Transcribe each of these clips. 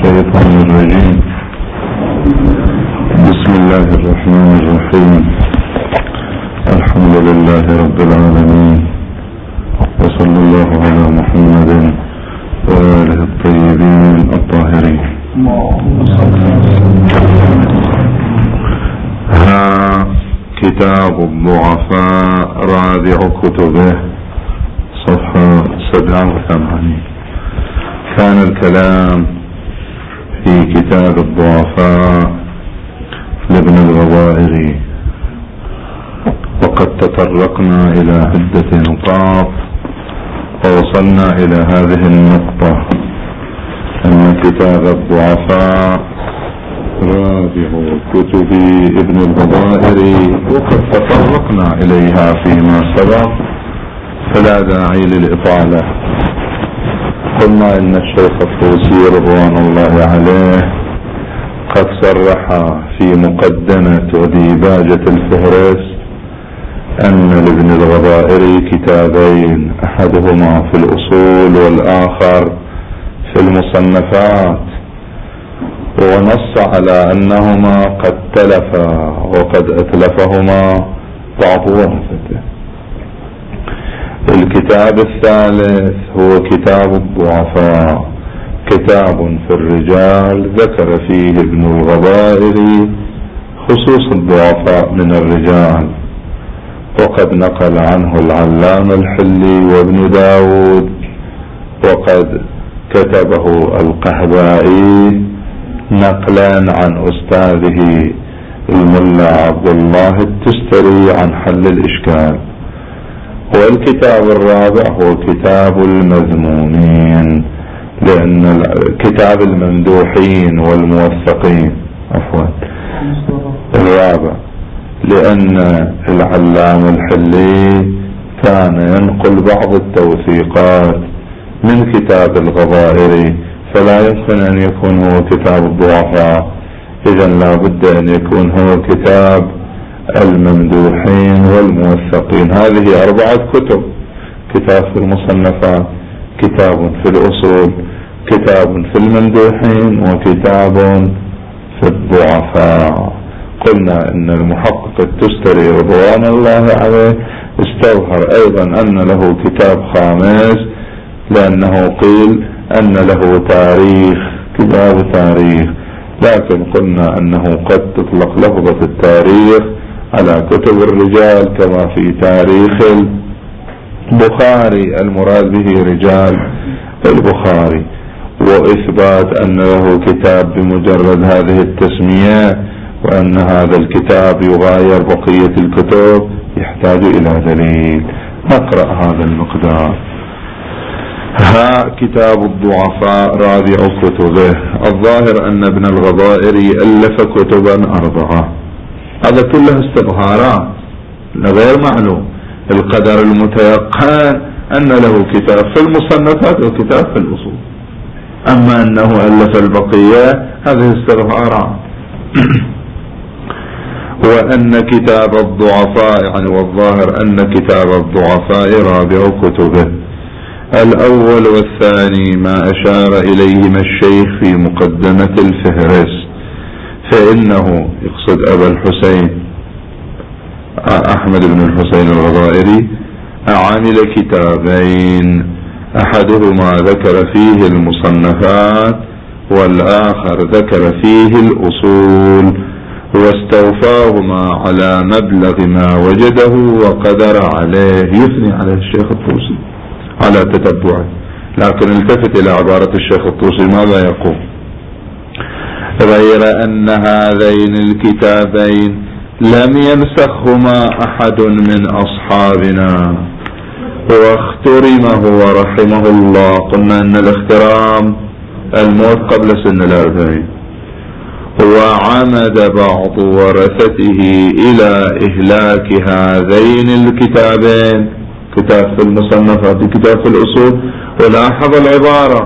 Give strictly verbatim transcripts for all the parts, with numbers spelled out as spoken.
الشيطان الرجيم. بسم الله الرحمن الرحيم. الحمد لله رب العالمين، وصلى الله على محمد وآله الطيبين الطاهرين. ها كتاب الضعفاء رابع كتبه، صفحة سبعة وثمانين. كان الكلام في كتاب الضعفاء لابن الغضائري، وقد تطرقنا إلى عدة نقاط ووصلنا إلى هذه النقطة، أن كتاب الضعفاء رابع كتب ابن الغضائري، وقد تطرقنا إليها فيما سبق فلا داعي للإطالة. قلنا إن الشيخ الطوسي رضوان الله عليه قد صرح في مقدمة وديباجة الفهرس أن لابن الغضائري كتابين، أحدهما في الأصول والآخر في المصنفات، ونص على أنهما قد تلفا وقد أتلفهما بعض ورثته. الكتاب الثالث هو كتاب الضعفاء، كتاب في الرجال ذكر فيه ابن الغضائري خصوص الضعفاء من الرجال، وقد نقل عنه العلامة الحلي وابن داود، وقد كتبه القحبائي نقلا عن أستاذه الملا عبد الله التستري عن حل الإشكال. والكتاب الرابع هو كتاب المذمومين، لأن كتاب الممدوحين والموثقين عفوا الرابع، لأن العلامة الحلي كان ينقل بعض التوثيقات من كتاب الغضائري، فلا يمكن أن يكون هو كتاب الضعفاء، إذن لا بد أن يكون هو كتاب الممدوحين والموثقين. هذه أربعة كتب: كتاب في المصنفات، كتاب في الأصول، كتاب في الممدوحين، وكتاب في الضعفاء. قلنا إن المحقق التستري رضوان الله عليه استظهر أيضا أن له كتاب خامس، لأنه قيل أن له تاريخ، كتاب تاريخ، لكن قلنا أنه قد تطلق لفظة التاريخ على كتب الرجال كما في تاريخ البخاري، المراد به رجال البخاري، وإثبات أن له كتاب بمجرد هذه التسمية، وأن هذا الكتاب يغاير بقية الكتب يحتاج إلى دليل. نقرأ هذا المقدار. ها كتاب الضعفاء رابع كتبه. الظاهر أن ابن الغضائري ألف كتبا أربعة، هذا كله استظهارات غير معلوم. القدر المتيقن أن له كتاب في المصنفات وكتاب في الأصول، أما أنه ألف البقية هذه استظهارات. وأن كتاب الضعفاء يعني والظاهر أن كتاب الضعفاء رابع كتبه. الأول والثاني ما أشار إليهما الشيخ في مقدمة الفهرس، فإنه يقصد أبا الحسين أحمد بن الحسين الغضائري عمل كتابين، أحدهما ذكر فيه المصنفات والآخر ذكر فيه الأصول، واستوفاهما على مبلغ ما وجده وقدر عليه. يثني عليه الشيخ الطوسي على تتبعه، لكن التفت إلى عبارة الشيخ الطوسي ماذا يقول: غير أن هذين الكتابين لم ينسخهما أحد من أصحابنا، واخترم هو رحمه الله. قلنا أن الاخترام الموت قبل سن الأربعين. وعمد بعض ورثته إلى إهلاك هذين الكتابين، كتاب في المصنفات وكتاب في الأصول. ولاحظ العبارة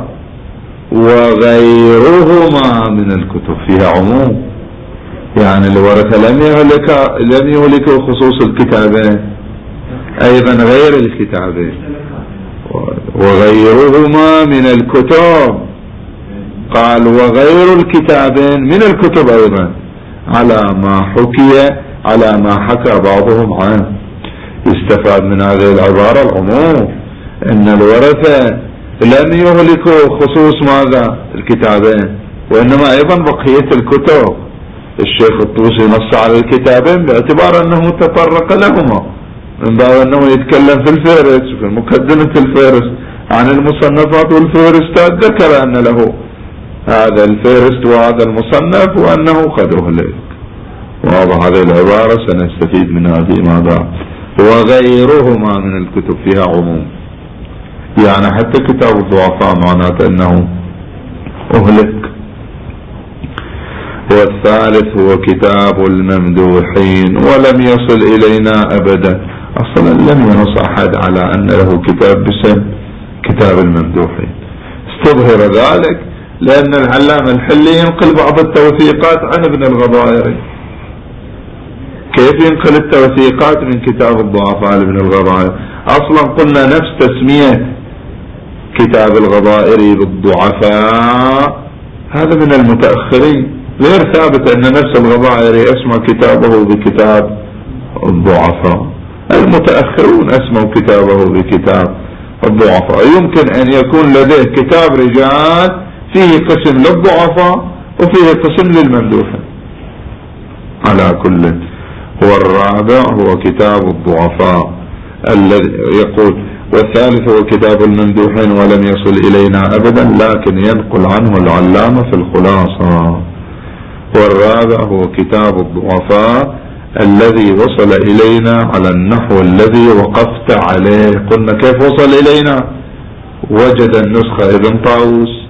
وغيرهما من الكتب، فيها عموم، يعني الورثة لم يهلك لم يهلكوا خصوص الكتابين، أيضا غير الكتابين وغيرهما من الكتب. قال وغير الكتابين من الكتب أيضا على ما حكي على ما حكى بعضهم عنه. يستفاد من هذه العبارة العموم ان الورثة لم يهلكوا خصوص ماذا الكتابين، وانما ايضا بقية الكتب. الشيخ الطوسي نص على الكتابين باعتبار انه تطرق لهما، من باب انه يتكلم في الفهرس في مقدمة الفهرس عن المصنفات والفهرستات، ذكر ان له هذا الفهرست وهذا المصنف وانه قد اهلك. واضح هذه العبارة سنستفيد من هذه ماذا وغيرهما من الكتب فيها عموم، يعني حتى كتاب الضعفاء معناته انه اهلك. والثالث هو كتاب الممدوحين ولم يصل الينا ابدا. اصلا لم ينص احد على ان له كتاب باسم كتاب الممدوحين. استظهر ذلك لان العلامة الحلي ينقل بعض التوثيقات عن ابن الغضائري. كيف ينقل التوثيقات من كتاب الضعفاء لابن الغضائري؟ اصلا قلنا نفس تسمية كتاب الغضائري بالضعفاء هذا من المتأخرين، غير ثابت ان نفس الغضائري اسمى كتابه بكتاب الضعفاء. المتأخرون اسموا كتابه بكتاب الضعفاء. يمكن ان يكون لديه كتاب رجال فيه قسم للضعفاء وفيه قسم للممدوحين. على كل هو الرابع هو كتاب الضعفاء الذي يقول والثالث هو كتاب الممدوحين ولم يصل إلينا أبدا، لكن ينقل عنه العلامة في الخلاصة. والرابع هو كتاب الضعفاء الذي وصل إلينا على النحو الذي وقفت عليه. قلنا كيف وصل إلينا؟ وجد النسخة ابن طاووس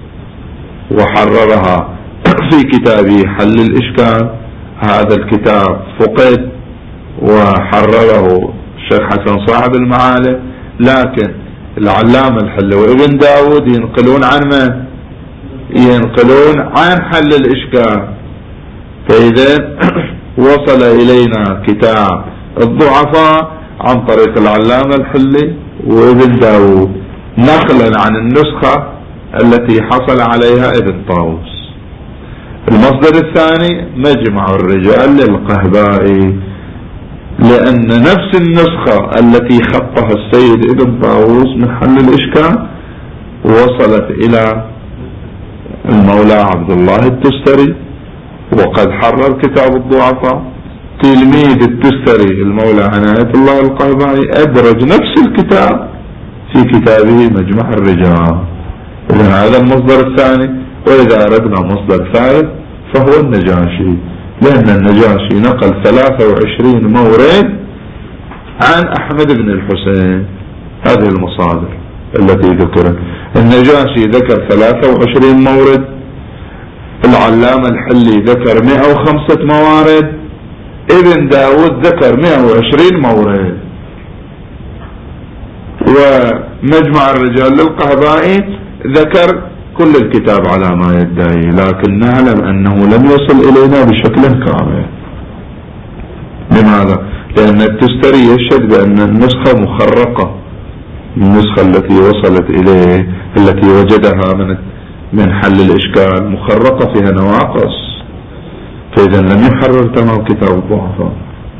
وحررها في كتابه حل الإشكال. هذا الكتاب فقد وحرره الشيخ حسن صاحب المعالي، لكن العلامة الحل وابن داود ينقلون عن من؟ ينقلون عن حل الإشكال. فإذا وصل إلينا كتاب الضعفاء عن طريق العلامة الحلي وابن داود نقلا عن النسخة التي حصل عليها ابن طاووس. المصدر الثاني مجمع الرجال للقهبائي، لأن نفس النسخة التي خطها السيد ابن طاووس من حل الإشكال وصلت إلى المولى عبد الله التستري، وقد حرر كتاب الضعفاء. تلميذ التستري المولى عناية الله القهبائي أدرج نفس الكتاب في كتابه مجمع الرجال. إذن هذا المصدر الثاني. وإذا أردنا مصدر ثالث فهو النجاشي، لأن النجاشي نقل ثلاثة وعشرين مورد عن أحمد بن الحسين. هذه المصادر التي ذكرت. النجاشي ذكر ثلاثة وعشرين مورد، العلامة الحلي ذكر مئة وخمسة موارد، ابن داود ذكر مئة وعشرين مورد. ومجمع الرجال للقهبائي ذكر كل الكتاب على ما يدعي، لكن نعلم أنه لم يصل إلينا بشكل كامل. لماذا؟ لأن التستري يشهد بأن النسخة مخرقة. النسخة التي وصلت إليه التي وجدها من من حل الإشكال مخرقة فيها نواقص، فإذا لم يحرر تمام كتاب الضعفاء.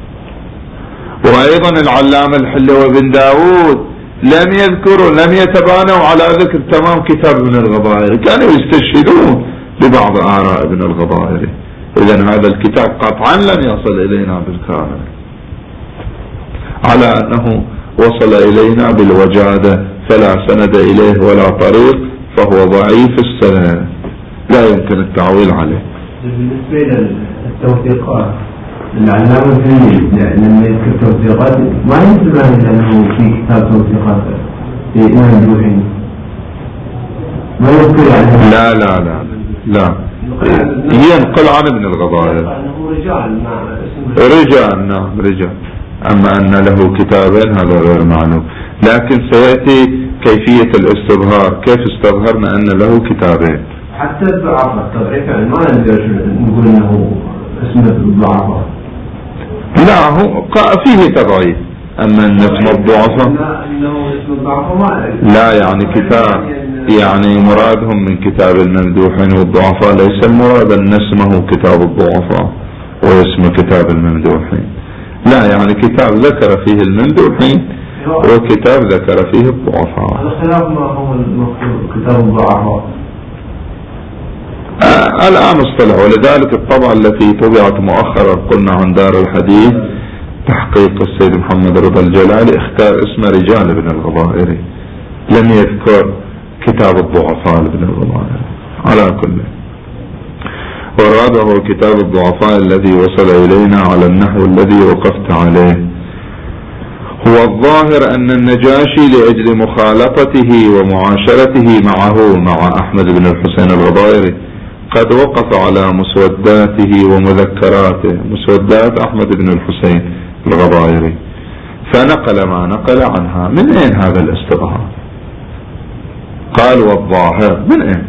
وأيضا العلامة الحلي وابن داود لم يذكروا لم يتبانوا على ذكر تمام كتاب ابن الغضائري، كانوا يستشهدون ببعض آراء ابن الغضائري. إذن هذا الكتاب قطعا لم يصل إلينا بالكامل، على أنه وصل إلينا بالوجادة فلا سند إليه ولا طريق، فهو ضعيف السند لا يمكن التعويل عليه. بالنسبة للتوثيقات العلامة الحلي لما يذكر توثيقات ما ينتبه لأنه في كتاب توثيقات في ممدوحين ما يذكر يعني. لا لا لا لا ينقل عن ابن الغضائر. رجال رجال نعم رجال. أما أن له كتابين هذا غير معلوم، لكن سيأتي كيفية الاستظهار، كيف استظهرنا أن له كتابين. حتى الضعفاء التضعيف يعني ما نقدر نقول أنه اسمه الضعفاء. لا هو فيه تضعيف، أما أن اسم الضعفاء لا أنه اسم الضعفاء ما لا يعني كتاب يعني مرادهم من كتاب الممدوحين والضعفاء ليس المراد أن اسمه كتاب الضعفاء واسم كتاب الممدوحين، لا، يعني كتاب ذكر فيه الممدوحين وكتاب ذكر فيه الضعفاء. الاختلاف ما هو المقصود كتاب الضعفاء؟ آه الآن اصطلح، ولذلك الطبعة التي طبعت مؤخرا قلنا عن دار الحديث تحقيق السيد محمد رضا الجلالي اختار اسم رجال ابن الغضائري، لم يذكر كتاب الضعفاء ابن الغضائري. على كل، والرابع هو كتاب الضعفاء الذي وصل إلينا على النحو الذي وقفت عليه. هو الظاهر أن النجاشي لأجل مخالطته ومعاشرته معه مع أحمد بن الحسين الغضائري قد وقف على مسوداته ومذكراته، مسودات أحمد بن الحسين الغضائري، فنقل ما نقل عنها. من أين هذا الاستظهار؟ قال والظاهر، من أين؟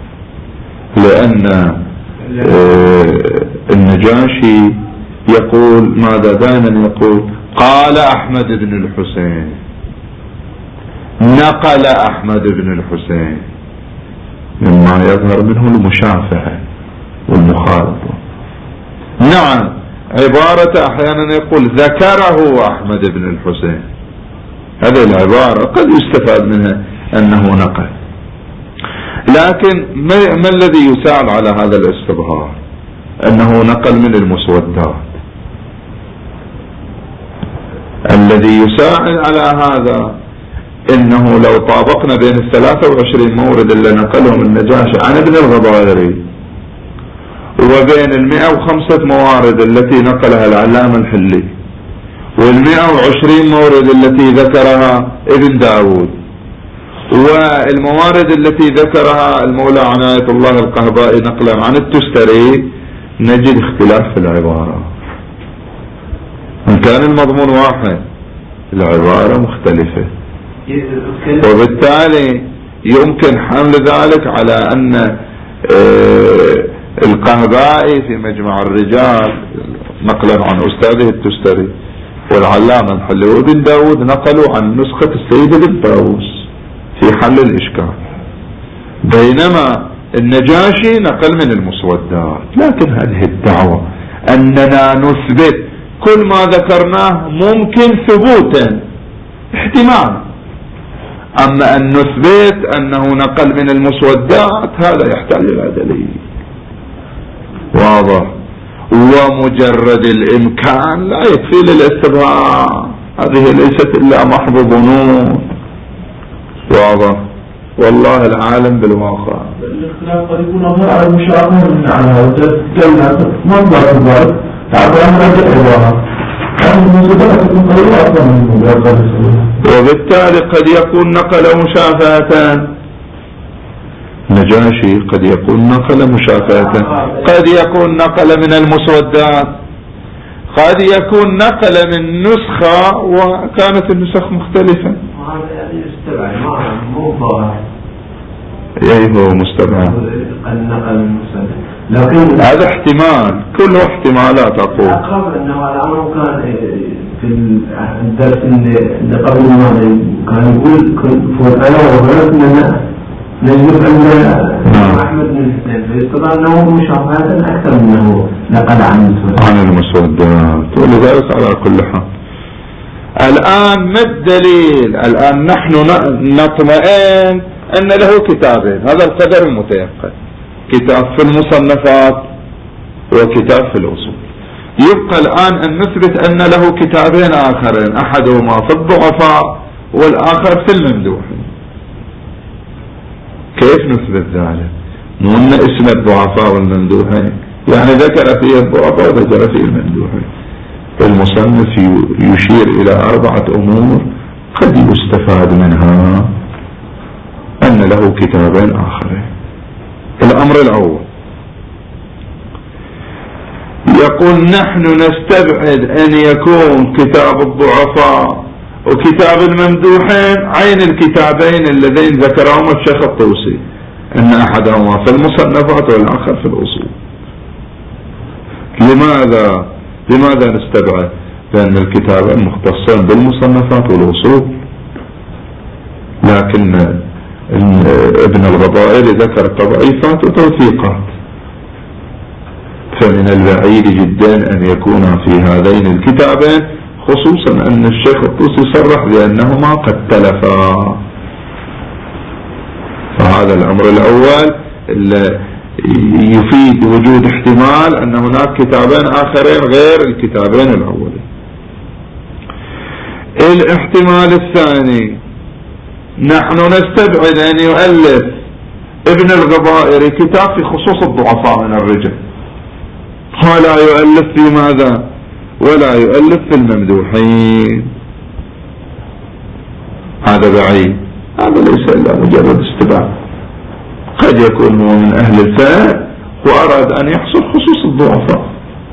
لأن النجاشي يقول ماذا دائما يقول قال أحمد بن الحسين، نقل أحمد بن الحسين، مما يظهر منه المشافهة والمخالطة. نعم، عبارة أحيانا يقول ذكره أحمد بن الحسين، هذه العبارة قد يستفاد منها أنه نقل، لكن ما الذي يساعد على هذا الاستظهار؟ أنه نقل من المسودات. الذي يساعد على هذا انه لو طابقنا بين الثلاثة وعشرين مورد اللي نقلهم النجاشي عن ابن الغضائري وبين المئة وخمسة موارد التي نقلها العلامة الحلي والمئة وعشرين مورد التي ذكرها ابن داود والموارد التي ذكرها المولى عناية الله القهبائي نقلا عن التستري، نجد اختلاف في العبارة. إن كان المضمون واحد العبارة مختلفة، وبالتالي يمكن حمل ذلك على أن القهبائي في مجمع الرجال نقلا عن أستاذه التستري والعلامة الحلي وابن داود نقلوا عن نسخة السيد بن طاووس في حل الإشكال، بينما النجاشي نقل من المسودات. لكن هذه الدعوة أننا نثبت كل ما ذكرناه ممكن ثبوتا احتمال، أما أن نثبت أنه نقل من المسودات هذا يحتاج إلى دليل واضح، ومجرد الإمكان لا يكفي للاستبهام، هذه ليست إلا محض ظنون. واضح، والله العالم بالواقع. الاختلاف قد يكون على المشاهدة من عنها وتتكلم منظر الضرب تعبر عن هذه العبارة، وبالتالي قد يكون نقل مشافهة. نجاشي قد يكون نقل مشافهة، قد يكون نقل من المسودات، قد يكون نقل من نسخة وكانت النسخ مختلفة. ايه هو مستبعد، لكن هذا احتمال، كله احتمالات اقول. اقرب انه الامر كان في الدرس اللي قبل الماضي كان يقول انا وغيرنا نجد ان احمد بن الحسين فيستطيع انه مشابهة اكثر منه نقل عن عن المسودات، ولذلك على كل حال الان ما الدليل؟ الان نحن نطمئن ان له كتابين، هذا القدر المتيقن، كتاب في المصنفات وكتاب في الأصول. يبقى الآن أن نثبت أن له كتابين آخرين، أحدهما في الضعفاء والآخر في الممدوحين. كيف نثبت ذلك؟ مو أن اسم الضعفاء والممدوحين يعني ذكر فيه الضعفاء وذكر فيه الممدوحين. المصنف يشير إلى أربعة أمور قد يستفاد منها أن له كتابين آخرين. الأمر الأول يقول نحن نستبعد أن يكون كتاب الضعفاء وكتاب الممدوحين عين الكتابين اللذين ذكرهما الشيخ الطوسي، أن أحدهما في المصنفات والآخر في الأصول. لماذا لماذا نستبعد؟ لأن الكتابين مختصين بالمصنفات والأصول، لكن ابن الغضائري ذكر تضعيفات وتوثيقات، فمن البعيد جدا أن يكون في هذين الكتابين، خصوصا أن الشيخ الطوسي صرح بأنهما قد تلفا. فهذا الأمر الأول يفيد وجود احتمال أن هناك كتابين آخرين غير الكتابين الأولين. الاحتمال الثاني، نحن نستبعد أن يؤلف ابن الغضائري كتاب في خصوص الضعفاء من الرجال، ولا يؤلف في ماذا؟ ولا يؤلف في الممدوحين. هذا بعيد، هذا ليس إلا مجرد استبعاد. قد يكون هو من أهل الفهم وأراد أن يحصل خصوص الضعفاء.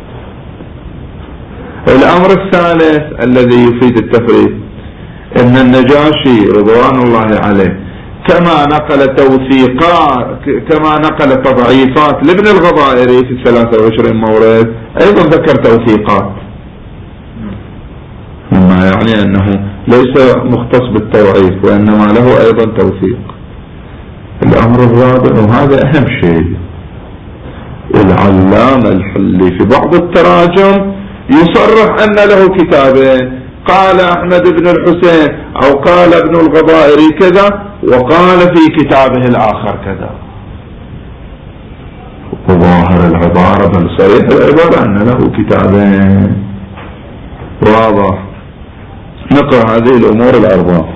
الأمر الثالث الذي يفيد التفريق، ان النجاشي رضوان الله عليه كما نقل توثيقات، كما نقل تضعيفات لابن الغضائري في ثلاثة وعشرين مورد، ايضا ذكر توثيقات، مما يعني انه ليس مختص بالتضعيف وانما له ايضا توثيق. الامر الرابع وهذا اهم شيء، العلامة الحلي في بعض التراجم يصرح ان له كتابين، قال احمد بن الحسين او قال ابن الغضائري كذا وقال في كتابه الاخر كذا، وظاهر العبارة بل صريح العبارة ان له كتابين. واضح. نقرأ هذه الامور الاربعة.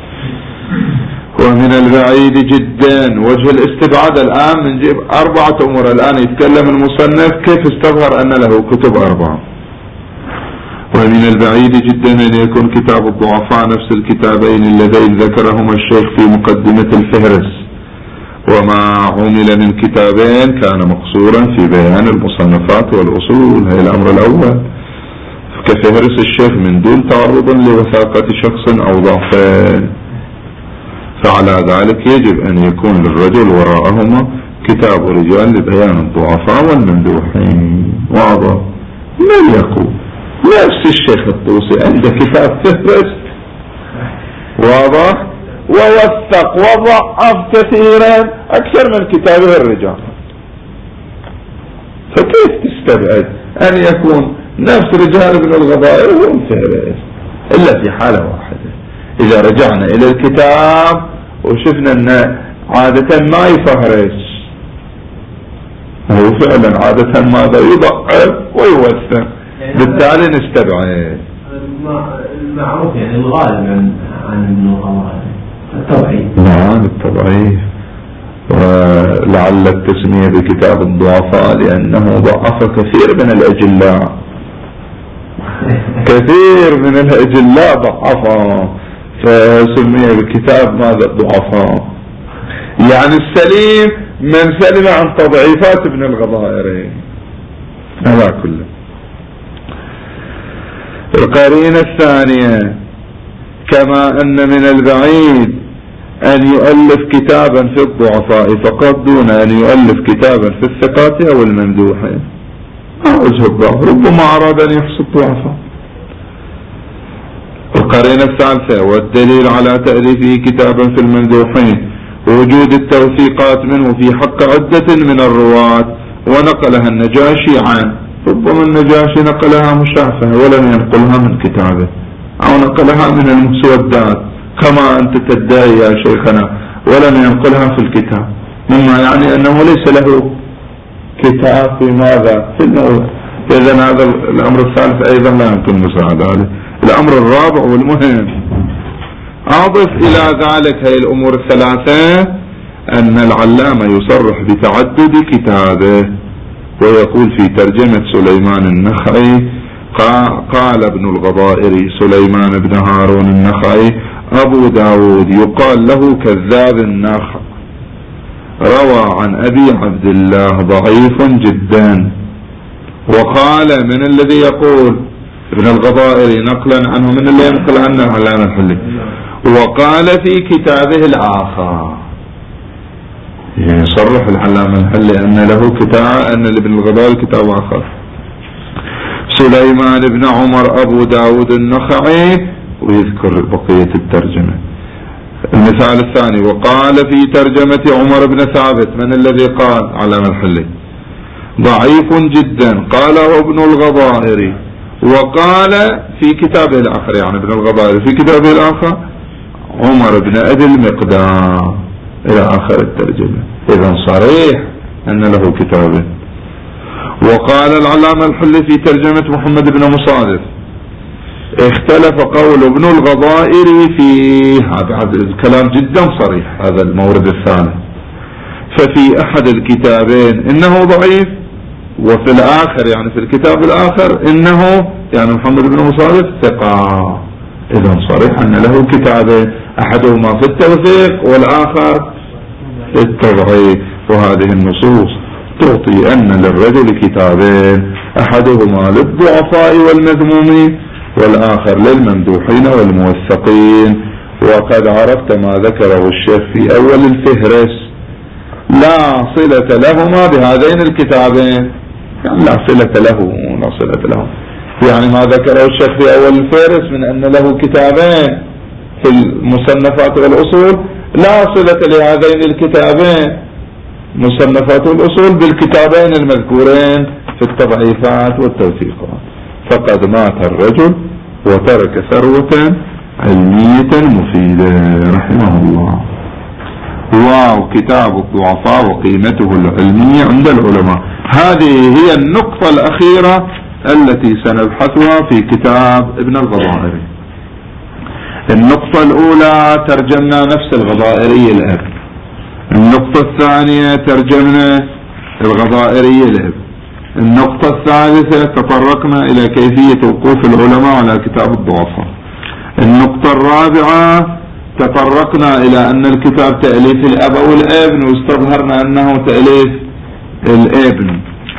ومن البعيد جدا وجه الاستبعاد الان نجيب اربعة امور. الان يتكلم المصنف كيف استظهر ان له كتب اربعة. ومن البعيد جدا أن يكون كتاب الضعفاء نفس الكتابين اللذين ذكرهما الشيخ في مقدمة الفهرس، وما عمل من كتابين كان مقصورا في بيان المصنفات والأصول. هذا الأمر الأول، كفهرس الشيخ من دون تعرض لوثاقة شخص أو ضعفين، فعلى ذلك يجب أن يكون للرجل وراءهما كتاب رجال لبيان الضعفاء والممدوحين. واضح. من يقول نفس الشيخ الطوسي عنده كتاب فهرس واضح، ووثق وضعف كثيرا أكثر من كتابه الرجال، فكيف تستبعد أن يكون نفس رجال ابن الغضائر هم فهرس؟ إلا في حالة واحدة، إذا رجعنا إلى الكتاب وشفنا أن عادة ما يفهرس، وهو فعلا عادة ماذا يضعف ويوثق، بالتالي نستبعد. المعروف يعني الغالب عن عن ابن الغضائري التضعيف. نعم التضعيف، ولعل التسمية بكتاب الضعفاء لأنه ضعف كثير من الأجلاء، كثير من الأجلاء ضعفا، فسمي بكتاب ماذا الضعفاء، يعني السليم من سلم عن تضعيفات ابن الغضائري. هذا كله. القرينة الثانية، كما أن من البعيد أن يؤلف كتابا في الضعفاء فقط دون أن يؤلف كتابا في الثقات أو الممدوحين. ما وجه الضعف؟ ربما أراد أن يحصل ضعفا. القرينة الثالثة، والدليل على تأليفه كتابا في الممدوحين وجود التوثيقات منه في حق عدة من الرواة ونقلها النجاشي عنه. ربما النجاشي نقلها مشافهة ولم ينقلها من كتابه، أو نقلها من المسودات كما أنت تدعي يا شيخنا ولم ينقلها في الكتاب، مما يعني أنه ليس له كتاب في ماذا؟ في النوع. إذن هذا الأمر الثالث أيضا لا يمكن مساعدة عليه. الأمر الرابع والمهم، أضف إلى ذلك هذه الأمور الثلاثة أن العلامة يصرح بتعدد كتابه، ويقول في ترجمة سليمان النخعي قال ابن الغضائري سليمان بن هارون النخعي أبو داود يقال له كذاب النخع، روى عن أبي عبد الله ضعيف جدا. وقال من الذي يقول ابن الغضائري نقلا عنه، من اللي ينقل عنه العلامة الحلي، وقال في كتابه الآخر، يعني يصرح العلامة الحلي أن له كتاب، أن لابن الغضائري كتاب آخر. سليمان بن عمر أبو داود النخعي، ويذكر بقية الترجمة. المثال الثاني: وقال في ترجمة عمر بن ثابت. من الذي قال؟ علامة الحلي. ضعيف جدا، قاله ابن الغضائري. وقال في كتابه الآخر، يعني ابن الغضائري في كتابه الآخر، عمر بن أبي المقدام إلى آخر الترجمة. إذن صريح أن له كتابه. وقال العلامة الحلي في ترجمة محمد بن مصادف: اختلف قول ابن الغضائري فيه. هذا الكلام جدا صريح، هذا المورد الثاني. ففي أحد الكتابين إنه ضعيف، وفي الآخر يعني في الكتاب الآخر إنه يعني محمد بن مصادف ثقة. إذن صريح أن له كتابين، أحدهما في التوثيق والآخر في التضعيف. وهذه النصوص تعطي أن للرجل كتابين، أحدهما للضعفاء والمذمومين، والآخر للممدوحين والموثقين. وقد عرفت ما ذكره الشيخ في أول الفهرس، لا صلة لهما بهذين الكتابين، يعني لا صلة له لا صلة له يعني ما ذكره الشيخ في أول الفهرس من أن له كتابين في المصنفات والأصول، لا صلة لهذين الكتابين مصنفات الأصول بالكتابين المذكورين في التضعيفات والتوثيقات. فقد مات الرجل وترك ثروة علمية مفيدة رحمه الله. واو كتاب الضعفاء وقيمته العلمية عند العلماء. هذه هي النقطة الأخيرة التي سنبحثها في كتاب ابن الغضائري. النقطة الأولى ترجمنا نفس الغضائري الأب. النقطة الثانية ترجمنا الغضائري الأب. النقطة الثالثة تطرقنا إلى كيفية وقوف العلماء على كتاب الضعفاء. النقطة الرابعة تطرقنا إلى أن الكتاب تأليف الأب أو الابن، واستظهرنا أنه تأليف الابن.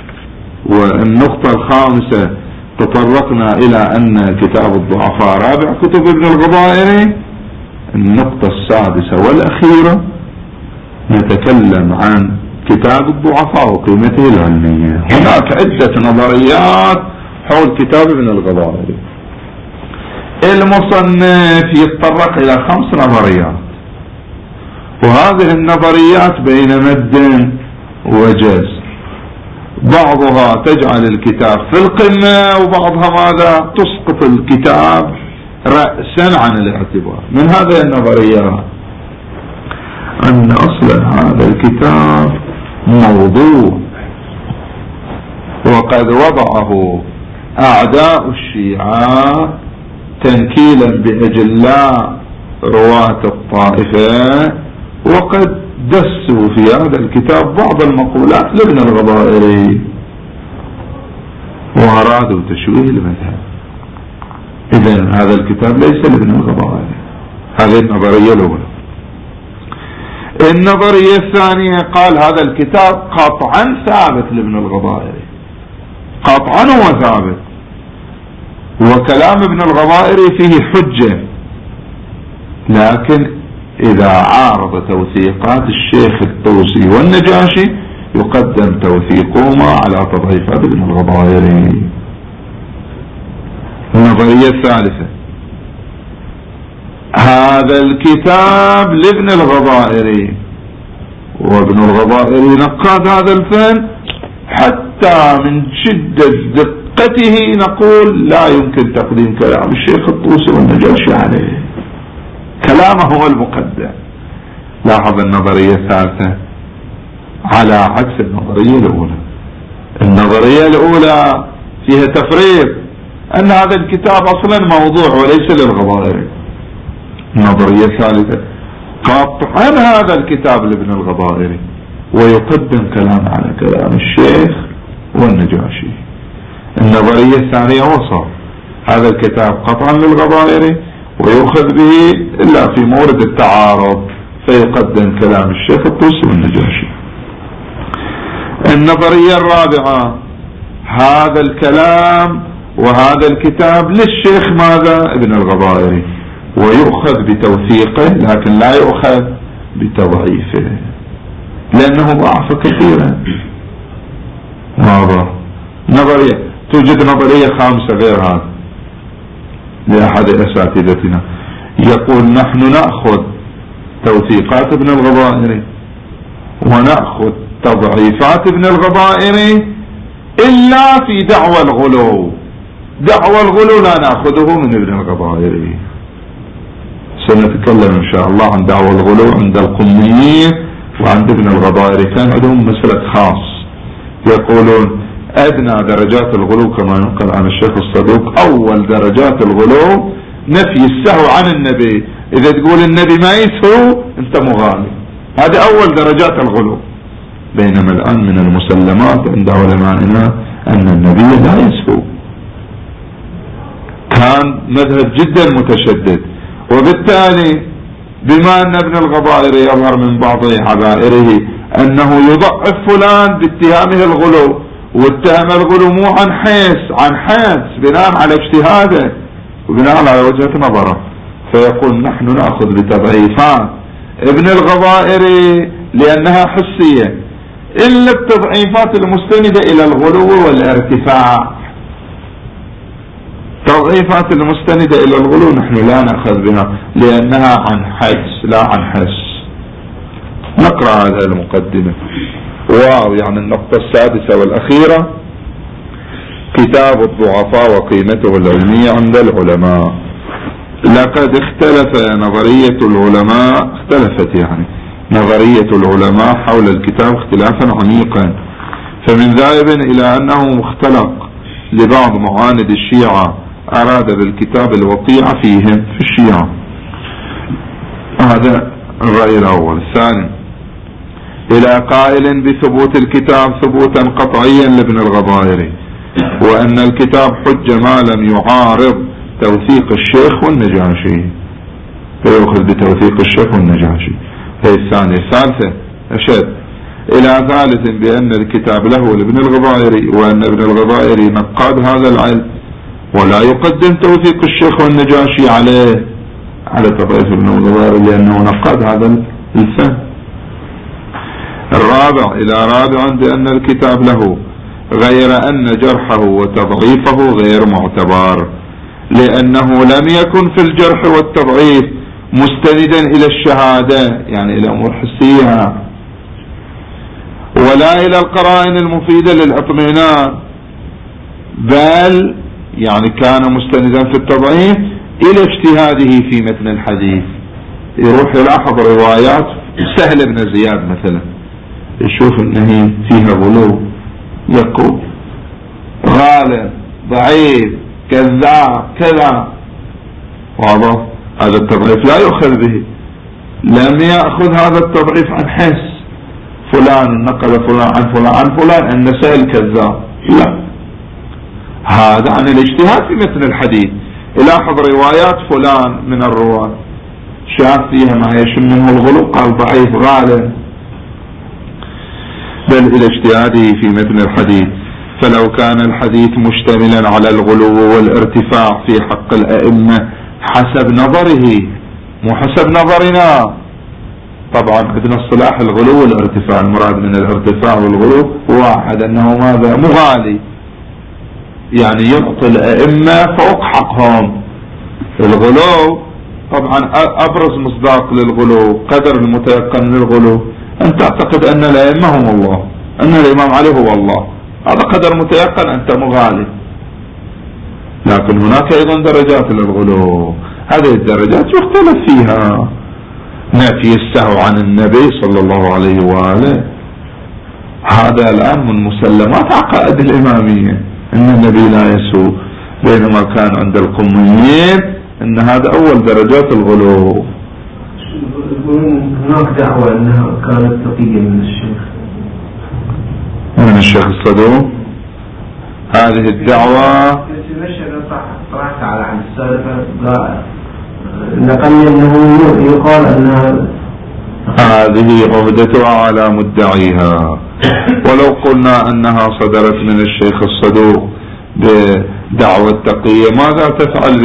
والنقطة الخامسة تطرقنا إلى أن كتاب الضعفاء رابع كتب ابن الغضائري. النقطة السادسة والأخيرة نتكلم عن كتاب الضعفاء وقيمته العلمية. هناك عدة نظريات حول كتاب ابن الغضائري. المصنف يتطرق إلى خمس نظريات، وهذه النظريات بين مد وجزر. بعضها تجعل الكتاب في القمة، وبعضها ماذا؟ تسقط الكتاب رأسا عن الاعتبار. من هذه النظريات أن أصلا هذا الكتاب موضوع، وقد وضعه أعداء الشيعة تنكيلا بأجلاء رواة الطائفة، وقد دسوا في هذا الكتاب بعض المقولات لابن الغضائري وأرادوا تشويه المذهب. إذن هذا الكتاب ليس لابن الغضائري. هذه النظرية الأولى. النظرية الثانية قال هذا الكتاب قطعا ثابت لابن الغضائري، قطعا هو ثابت، وكلام ابن الغضائري فيه حجة، لكن إذا عارض توثيقات الشيخ الطوسي والنجاشي يقدم توثيقهما على تضعيفات ابن الغضائري. النظرية الثالثة هذا الكتاب لابن الغضائري، وابن الغضائري نقاد هذا الفن حتى من شدة دقته نقول لا يمكن تقديم كلام الشيخ الطوسي والنجاشي عليه، كلامه هو المقدم. لاحظ النظرية الثالثة على عكس النظرية الأولى. النظرية الأولى فيها تفريط أن هذا الكتاب أصلا موضوع وليس للغضائري. النظرية الثالثة قطعا هذا الكتاب لابن الغضائري، ويقدم كلام على كلام الشيخ والنجاشي. النظرية الثانية وصف هذا الكتاب قطعا للغضائري ويؤخذ به إلا في مورد التعارض فيقدم كلام الشيخ الطوسي والنجاشي. النظرية الرابعة هذا الكلام وهذا الكتاب للشيخ ماذا؟ ابن الغضائري، ويؤخذ بتوثيقه لكن لا يؤخذ بتضعيفه لأنه ضعف كثيرا. واضح. نظرية توجد نظرية خامسة غير هذا لأحد أساتذتنا، يقول نحن نأخذ توثيقات ابن الغضائري ونأخذ تضعيفات ابن الغضائري إلا في دعوى الغلو. دعوى الغلو لا نأخذه من ابن الغضائري. سنتكلم إن شاء الله عن دعوى الغلو عند القميين وعند ابن الغضائري. كان عندهم مسلك خاص، يقولون أدنى درجات الغلو كما ينقل عن الشيخ الصدوق، أول درجات الغلو نفي السهو عن النبي. إذا تقول النبي ما يسهو أنت مغالي، هذه أول درجات الغلو. بينما الآن من المسلمات عند علمائنا أن النبي لا يسهو. كان مذهب جدا متشدد، وبالتالي بما أن ابن الغضائري يظهر من بعض عبائره أنه يضعف فلان باتهامه الغلو، واتهم الغلو مو عن حيث عن حيث بناء على اجتهاده وبناء على وجهة نظره، فيقول نحن نأخذ بتضعيفات ابن الغضائري لأنها حسية، إلا التضعيفات المستندة إلى الغلو والارتفاع. تضعيفات المستندة إلى الغلو نحن لا نأخذ بها لأنها عن حدس لا عن حس. نقرأ هذه المقدمة. واو يعني النقطة السادسة والأخيرة: كتاب الضعفاء وقيمته العلمية عند العلماء. لقد اختلف نظرية العلماء اختلفت يعني نظرية العلماء حول الكتاب اختلافا عميقا، فمن ذاهب إلى أنه مختلق لبعض معاند الشيعة أراد بالكتاب الوقيع فيهم في الشيعة. هذا الرأي الأول. الثاني: إلى قائل بثبوت الكتاب ثبوتا قطعيا لابن الغضائري، وأن الكتاب حجة ما لم يعارض توثيق الشيخ والنجاشي، فيأخذ بتوثيق الشيخ والنجاشي. هي الثانية. الثالثة أشد: إلى ثالث بأن الكتاب له لابن الغضائري، وأن ابن الغضائري نقاد هذا العلم ولا يقدم توثيق الشيخ والنجاشي عليه على تضعيف ابن الغضائري لأنه نقاد هذا الفهم. الرابع: إلى رابع بأن الكتاب له، غير أن جرحه وتضعيفه غير معتبر، لأنه لم يكن في الجرح والتضعيف مستندا إلى الشهادة يعني إلى أمور حسية، ولا إلى القرائن المفيدة للإطمئنان، بل يعني كان مستندا في التضعيف إلى اجتهاده في متن الحديث. يروح يلاحظ روايات سهل بن زياد مثلا، يشوف انه فيها غلو، يقول غالب ضعيف كذاب كذا، واضح؟ هذا التضعيف لا يؤخذ به. لم يأخذ هذا التضعيف عن حس فلان نقل فلان عن فلان عن فلان أن سهل كذاب، لا، هذا عن الاجتهاد في متن الحديث. يلاحظ روايات فلان من الرواة شاف فيها ما يشم منه الغلو قال ضعيف غالب، بل إلى اجتهاده في متن الحديث. فلو كان الحديث مشتملا على الغلو والارتفاع في حق الأئمة حسب نظره مو حسب نظرنا، طبعا ابن الصلاح الغلو والارتفاع المراد من الارتفاع والغلو واحد، أنه ماذا؟ مغالي، يعني يعطي الأئمة فوق حقهم. الغلو طبعا أبرز مصداق للغلو قدر المتيقن للغلو، أن تعتقد أن الأئمة هم الله، أن الإمام علي هو الله، هذا قدر متيقن، أنت مغالي. لكن هناك أيضا درجات للغلو، هذه الدرجات يختلف فيها. نفي السهو عن النبي صلى الله عليه وآله، هذا الآن من مسلمات عقائد الإمامية أن النبي لا يسهو، بينما كان عند القميين أن هذا أول درجات الغلو. هناك دعوة أنها كانت تقية من الشيخ من الشيخ الصدوق. هذه الدعوة طرحت على عن السالفة نقل أنه يقال أنها هذه عهدتها على مدعيها، ولو قلنا أنها صدرت من الشيخ الصدوق بدعوة تقية ماذا تفعل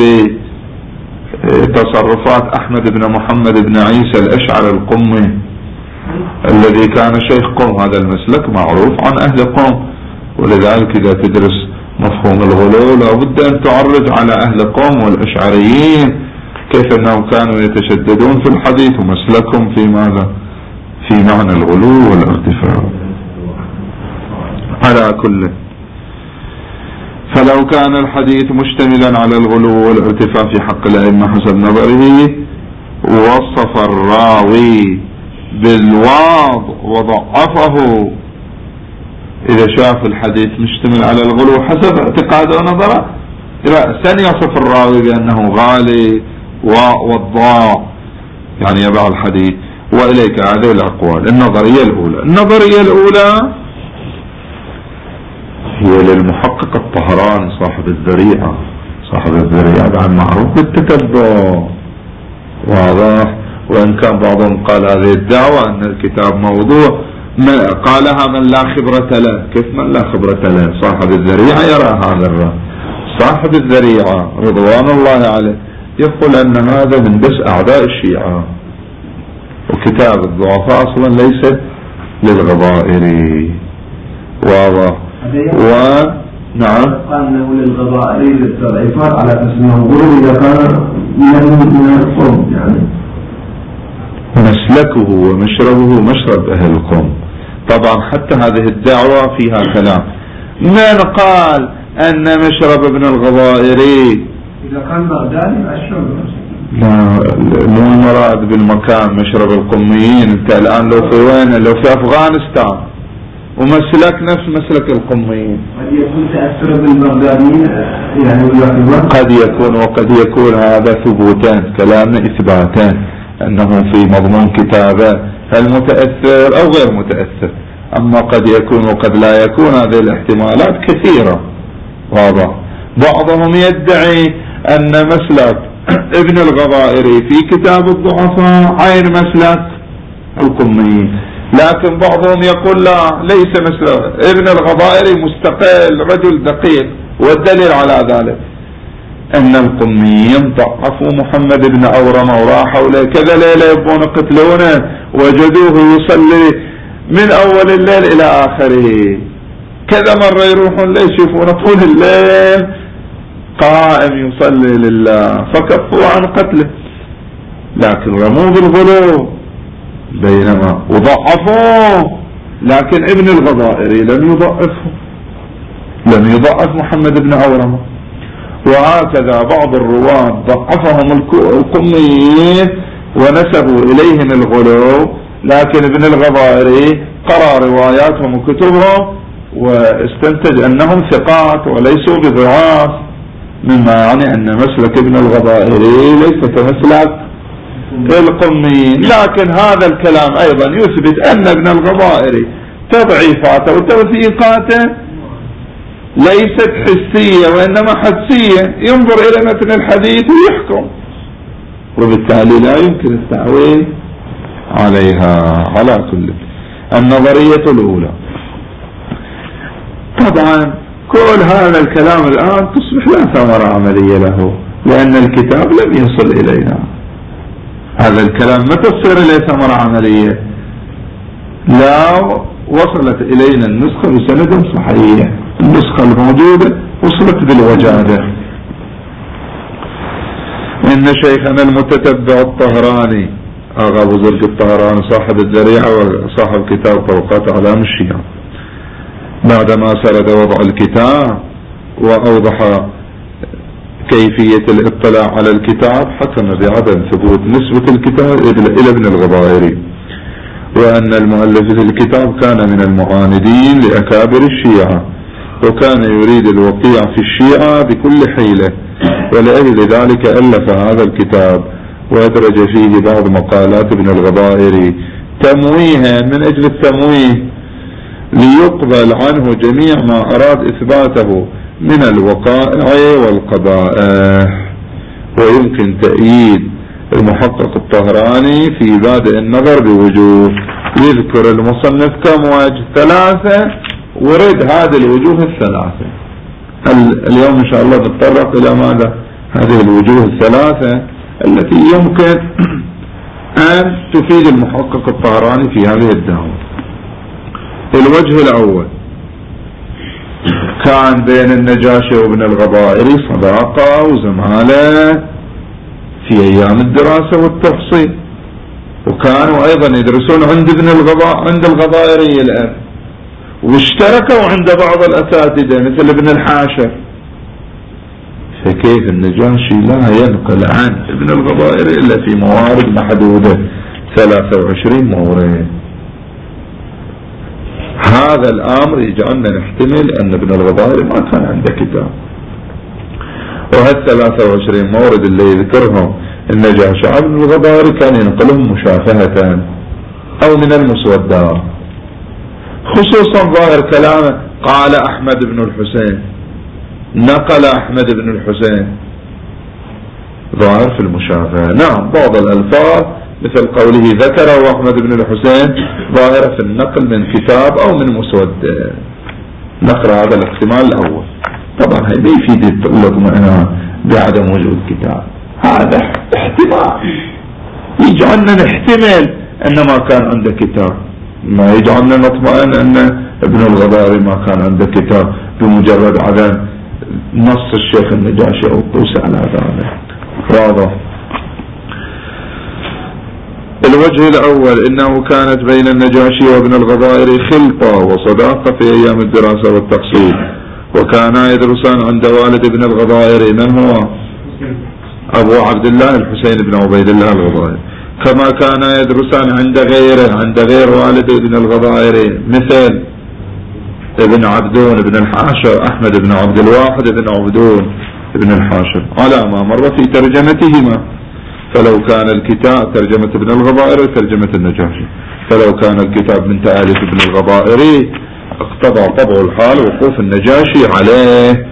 بتصرفات أحمد بن محمد بن عيسى الأشعري القمي الذي كان شيخ قم؟ هذا المسلك معروف عن أهل قم، ولذلك إذا تدرس مفهوم الغلو لابد أن تعرج على أهل قم والأشعريين كيف أنهم كانوا يتشددون في الحديث ومسلكهم في ماذا؟ في معنى الغلو والارتفاع. على كل، فلو كان الحديث مشتملا على الغلو والارتفاع في حق الأئمة حسب نظره، وصف الراوي بالواض وضعفه إذا شاف الحديث مشتمل على الغلو حسب اعتقاده ونظره، رأسا يصف الراوي بأنه غالي ووضاع، يعني يبع الحديث. وإليك هذه الأقوال. النظرية الأولى النظرية الأولى هي للمحقق الطهراني صاحب الذريعة. صاحب الذريعة بعد معروف بالتتبع، واضح. وإن كان بعضهم قال هذه الدعوة أن الكتاب موضوع، ما قالها من لا خبرة له. كيف من لا خبرة له؟ صاحب الذريعة يرى هذا الرأي. صاحب الذريعة رضوان الله عليه يقول أن هذا من دس أعداء الشيعة، وكتاب الضعفاء أصلا ليس للغضائري، واضح. ونعم قال أنه للغضائري للتضعيفات على تسميه غلو إذا كان من القوم، يعني مسلكه ومشربه مشرب أهل القوم. طبعا حتى هذه الدعوة فيها كلام. من قال أن مشرب ابن الغضائري إذا كان بغدادي أشرب؟ لا، مو المراد بالمكان مشرب القميين. انت الآن لو في وين؟ لو في أفغانستان ومسلك نفس مسلك القميين، قد يكون تأثر بالبغداديين يعني، قد يكون وقد يكون. هذا ثبوتان، كلامنا إثباتان، أنه في مضمون كتابه هل متأثر أو غير متأثر. أما قد يكون وقد لا يكون، هذه الاحتمالات كثيرة، واضح. بعضهم يدعي أن مسلك ابن الغضائري في كتاب الضعفاء عين مسلك القميين، لكن بعضهم يقول لا، ليس مسلك ابن الغضائري مستقل، رجل دقيق. والدليل على ذلك أن القميين ضعفوا محمد بن أورمة وراحوا له كذا ليلة يبون قتلونه، وجدوه يصلي من أول الليل إلى آخره. كذا مرة يروحون ليه يشوفون طول الليل قائم يصلي لله، فكفوا عن قتله، لكن رموه بالغلو. بينما وضعفوه، لكن ابن الغضائري لم يضعفه، لم يضعف محمد بن أورمة. وهكذا بعض الرواة ضعفهم القميين ونسبوا إليهم الغلو، لكن ابن الغضائري قرأ رواياتهم وكتبهم واستنتج أنهم ثقات وليسوا بضعاف، مما يعني أن مسلك ابن الغضائري ليس كمسلك القميين. لكن هذا الكلام أيضا يثبت أن ابن الغضائري تضعيفاته وتوثيقاته ليست حسية وإنما حدسية، ينظر إلى متن الحديث ويحكم، وبالتالي لا يمكن التعويل عليها. على كل، النظرية الأولى. طبعا كل هذا الكلام الآن تصبح لا ثمرة عملية له، لأن الكتاب لم يصل إلينا. هذا الكلام متى تصير إليه ثمرة عملية؟ لا وصلت إلينا النسخة بسند صحيح، النسخة الموجودة وصلت بالوجادة. إن شيخنا المتتبع الطهراني آغا أبو زرق الطهراني صاحب الذريعة وصاحب كتاب طبقات أعلام الشيعة، بعدما سرد وضع الكتاب وأوضح كيفية الاطلاع على الكتاب، حكم بعدم ثبوت نسبة الكتاب إلى ابن الغضائري، وأن المؤلف في الكتاب كان من المعاندين لأكابر الشيعة، وكان يريد الوقيع في الشيعة بكل حيلة، ولأجل ذلك ألف هذا الكتاب وأدرج فيه بعض مقالات ابن الغضائري تمويها من أجل التمويه، ليقبل عنه جميع ما أراد إثباته من الوقائع والقبائح. ويمكن تأييد المحقق الطهراني في بادئ النظر بوجوه، يذكر المصنف كم وجه؟ ثلاثة، ورد هذه الوجوه الثلاثة. اليوم إن شاء الله نتطرق إلى ماذا؟ هذه الوجوه الثلاثة التي يمكن أن تفيد المحقق الطهراني في هذه الدعوة. الوجه الأول، كان بين النجاشي وابن الغضائري صداقة وزمالة في أيام الدراسة والتفصيل، وكانوا أيضا يدرسون عند ابن الغضاء عند الغضائري الآن، واشتركوا عند بعض الأساتذة مثل ابن الحاشر. فكيف النجاشي لا ينقل عن ابن الغضائري إلا في موارد محدودة، ثلاثة وعشرين مورد؟ هذا الأمر يجعلنا نحتمل أن ابن الغضائري ما كان عنده كتاب. وهال ثلاثة وعشرين مورد اللي يذكرهم النجاشي عن ابن الغضائري كان ينقلهم مشافهة أو من المسودات، خصوصا ظاهر كلامه قال أحمد بن الحسين، نقل أحمد بن الحسين، ظاهر في المشافهة. نعم بعض الألفاظ مثل قوله ذكره أحمد بن الحسين ظاهرة في النقل من كتاب أو من مسودة. نقرأ هذا الاحتمال الأول. طبعا هاي ما يفيد لكم أنا بعدم وجود كتاب، هذا احتمال يجعلنا نحتمل أن ما كان عنده كتاب، ما يجعلنا نطمئن أن ابن الغضائري ما كان عنده كتاب بمجرد عدم نص الشيخ النجاشي أو الطوسي على ذلك. واضح. الوجه الأول إنه كانت بين النجاشي وابن الغضائري خلطة وصداقة في أيام الدراسة والتحصيل، وكانا يدرسان عند والد ابن الغضائري من هو أبو عبد الله الحسين بن عبيد الله الغضائري، كما كانا يدرسان عند غيره عند غير والد ابن الغضائري مثل ابن عبدون ابن الحاشر أحمد بن عبد الواحد ابن عبدون ابن الحاشر على ما مر في ترجمتهما. فلو كان الكتاب ترجمة ابن الغضائري ترجمة النجاشي، فلو كان الكتاب من تأليف ابن الغضائري اقتضى طبع الحال وقوف النجاشي عليه.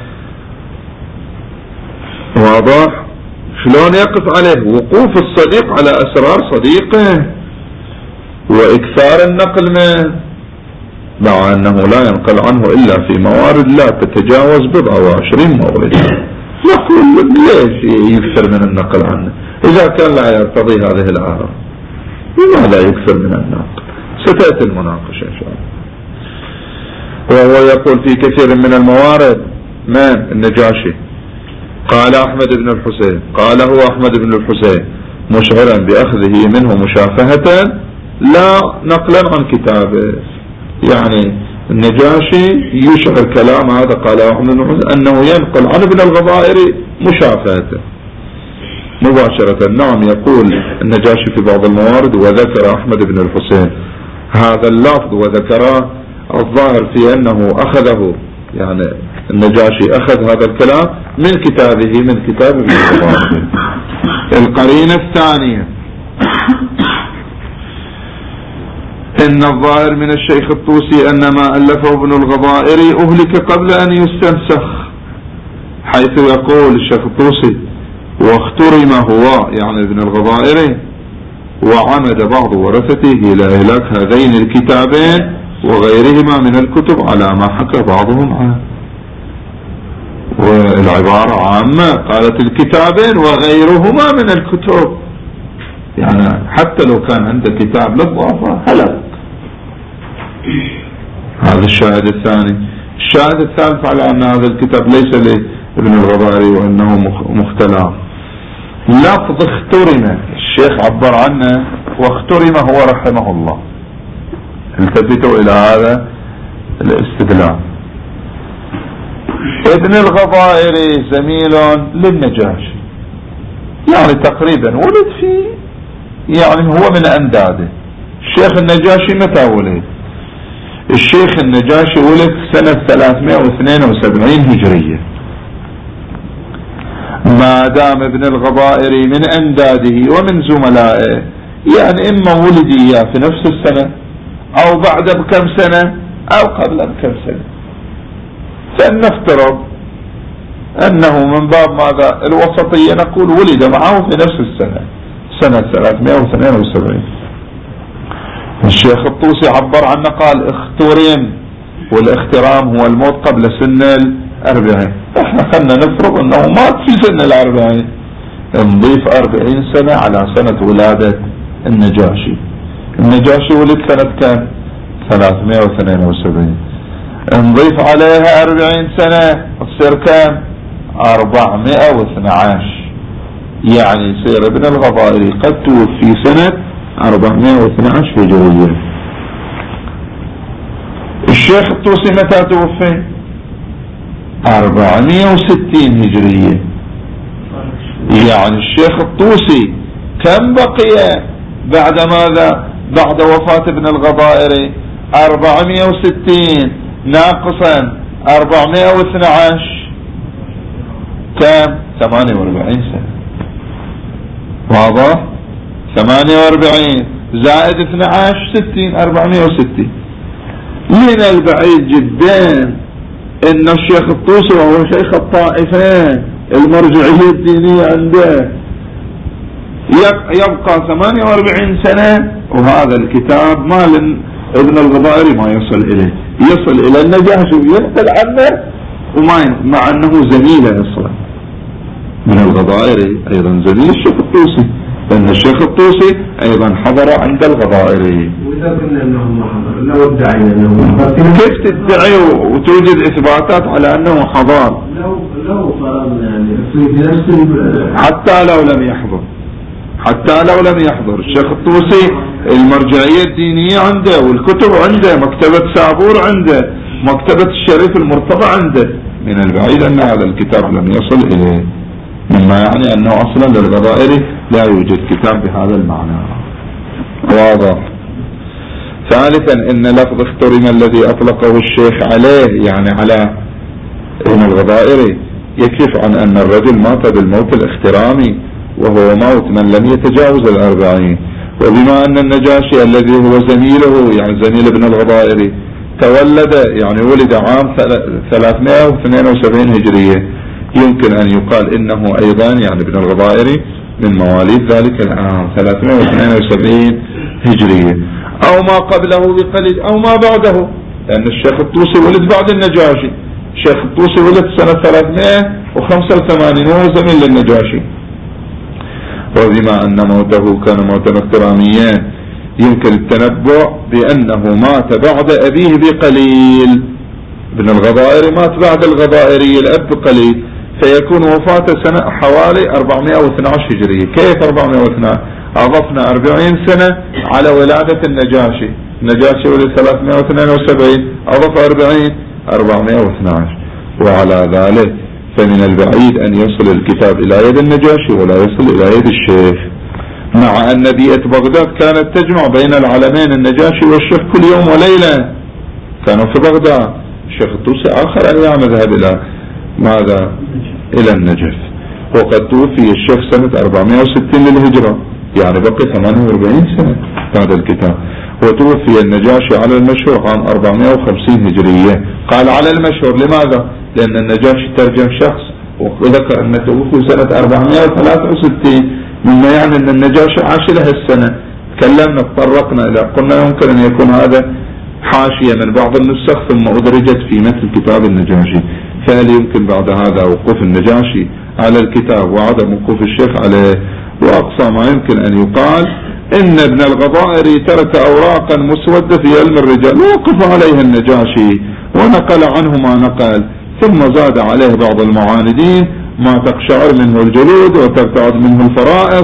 واضح؟ شلون يقف عليه؟ وقوف الصديق على أسرار صديقه وإكثار النقل منه، مع أنه لا ينقل عنه إلا في موارد لا تتجاوز بضع وعشرين مورد. نقول ليش يكثر من النقل عنه إذا كان لا يرتضي هذه الآراء؟ لماذا يكثر من النقل؟ ستأتي المناقشة إن شاء الله. وهو يقول في كثير من الموارد من النجاشي قال أحمد بن الحسين، قال هو أحمد بن الحسين مشعرا بأخذه منه مشافهة لا نقلا عن كتابه. يعني النجاشي يشعر كلام هذا قال أحمد بن الحسين أنه ينقل عن ابن الغضائري مشافهة مباشرة. نعم يقول النجاشي في بعض الموارد وذكر أحمد بن الحسين هذا اللفظ وذكره، الظاهر في أنه أخذه، يعني النجاشي أخذ هذا الكلام من كتابه من كتاب ابن الغضائري. القرينة الثانية إن الظاهر من الشيخ الطوسي أن ما ألفه ابن الغضائري أهلك قبل أن يستنسخ، حيث يقول الشيخ الطوسي واخترم هو يعني ابن الغضائري وعمد بعض ورثته إلى إهلاك هذين الكتابين وغيرهما من الكتب على ما حكى بعضهم عنه. والعبارة عامة قالت الكتابين وغيرهما من الكتب، يعني حتى لو كان عنده كتاب للضعفاء هلك. هذا الشاهد الثاني. الشاهد الثالث على أن هذا الكتاب ليس لابن الغضائري وأنه مختلع. لفظ اخترم الشيخ عبر عنه واخترم هو رحمه الله. التفتوا إلى هذا الاستدلال. ابن الغضائري زميل للنجاشي، يعني تقريبا ولد فيه، يعني هو من أنداده. الشيخ النجاشي متى ولد؟ الشيخ النجاشي ولد سنة ثلاثمائة واثنين وسبعين هجرية. ما دام ابن الغضائري من أنداده ومن زملائه، يعني إما ولد إياه في نفس السنة أو بعد بكم سنة أو قبل بكم سنة. فلنفترض أنه من باب ماذا الوسطية نقول ولد معه في نفس السنة سنة ثلاثمائة واثنين وسبعين. الشيخ الطوسي عبر عنه قال اخترم، والاخترام هو الموت قبل سن الأربعين. احنا خلنا نفرض أنه مات في سن الأربعين، نضيف أربعين سنة على سنة ولادة النجاشي. النجاشي ولد سنة كم؟ ثلاثمائة واثنين وسبعين. نضيف عليها أربعين سنة تصير كم؟ أربعمائة واثني عشر. يعني يصير ابن الغضائري قد توفي سنة أربعمائة واثني عشر هجرية. الشيخ الطوسي متى توفي؟ أربعمائة وستين هجرية. يعني الشيخ الطوسي كم بقي بعد ماذا؟ بعد وفاة ابن الغضائري أربعمائة وستين ناقصا أربعمائة واثني عشر كم؟ ثمانية وأربعين سنة. واضح؟ ثمانية وأربعين زائد اثني عشر ستين، أربعمائة وستين. من البعيد جدا ان الشيخ الطوسي وهو شيخ الطائفين المرجعية الدينية عنده يبقى ثمانية وأربعين سنة وهذا الكتاب ما ابن الغضائري ما يصل اليه، يصل الى النجاشي وينقل عنه، وما مع انه زميله اصلا من الغضائري ايضا زميل الشيخ الطوسي، لان الشيخ الطوسي ايضا حضر عند الغضائري. واذا قلنا انه ما حضر لو ادعينا انه كيف تدعي وتوجد اثباتات على انه حضر؟ لو لو فرضنا يعني في نفس حتى لو لم يحضر، حتى لو لم يحضر الشيخ الطوسي المرجعية الدينية عنده والكتب عنده، مكتبة سابور عنده، مكتبة الشريف المرتضى عنده. من البعيد ان هذا الكتاب لم يصل اليه، مما يعني انه اصلا للغضائري لا يوجد كتاب بهذا المعنى. واضح. ثالثا ان لفظ اخترم الذي اطلقه الشيخ عليه يعني على ابن الغضائري يكشف عن ان الرجل مات بالموت الاخترامي وهو موت من لم يتجاوز الاربعين. وبما ان النجاشي الذي هو زميله يعني زميل ابن الغضائري تولد يعني ولد عام ثلاثمائة واثنين وسبعين هجرية، يمكن ان يقال انه ايضا يعني ابن الغضائري من مواليد ذلك العام ثلاثمائة واثنين وسبعين هجرية، او ما قبله بقليل او ما بعده، لان الشيخ الطوسي ولد بعد النجاشي. الشيخ الطوسي ولد سنة ثلاثمائة وخمسة وثمانين وهو زميل للنجاشي. وبما ان موته كان موتا اختراميا يمكن التنبؤ بانه مات بعد ابيه بقليل. ابن الغضائري مات بعد الغضائري الاب بقليل، فيكون وفاته سنة حوالي أربعمائة واثني عشر هجرية. كيف أربعمائة واثني عشر؟ اضفنا أربعين سنة على ولادة النجاشي، النجاشي ولد ثلاثمائة واثنين وسبعين، اضف أربعين، أربعمائة واثني عشر. وعلى ذلك فمن البعيد ان يصل الكتاب الى يد النجاشي ولا يصل الى يد الشيخ، مع ان بيئة بغداد كانت تجمع بين العلمين النجاشي والشيخ كل يوم وليلة، كانوا في بغداد. الشيخ الطوسي اخر ايام ذهب الى ماذا؟ الى النجف. وقد توفي الشيخ سنة أربعمائة وستين للهجرة، يعني بقي ثمانية وأربعين سنة هذا الكتاب. وتوفي النجاشي على المشهور عام أربعمائة وخمسين هجرية. قال على المشهور لماذا؟ لأن النجاشي ترجم شخص وذكر أن توفي سنة أربعمائة وثلاثة وستين، مما يعني أن النجاشي عاش له السنة. تكلمنا تطرقنا إلى قلنا يمكن أن يكون هذا حاشية من بعض النسخ ثم أدرجت في مثل كتاب النجاشي. فهل يمكن بعد هذا وقوف النجاشي على الكتاب وعدم وقوف الشيخ عليه؟ وأقصى ما يمكن أن يقال إن ابن الغضائري ترك أوراقا مسودة في علم الرجال وقف عليها النجاشي ونقل عنه ما نقل، ثم زاد عليه بعض المعاندين ما تقشعر منه الجلود وترتعد منه الفرائص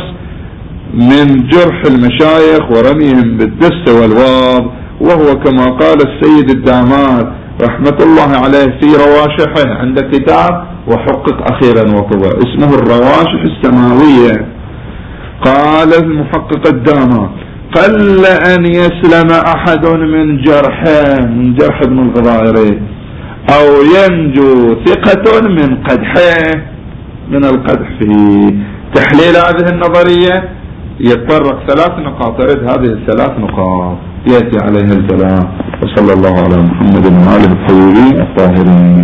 من جرح المشايخ ورميهم بالدس والواض. وهو كما قال السيد الداماد رحمة الله عليه في رواشحه، عند كتاب وحقق أخيرا وطبع اسمه الرواشح السماوية، قال المحقق الداماد: قل أن يسلم أحد من جرحه، من جرح ابن الغضائري، أو ينجو ثقة من قدحه. من القدح في تحليل هذه النظرية يتطرق ثلاث نقاط، أريد هذه الثلاث نقاط يأتي عليها الكلام. وصلى الله على محمد وعلى آله الطيبين الطاهرين.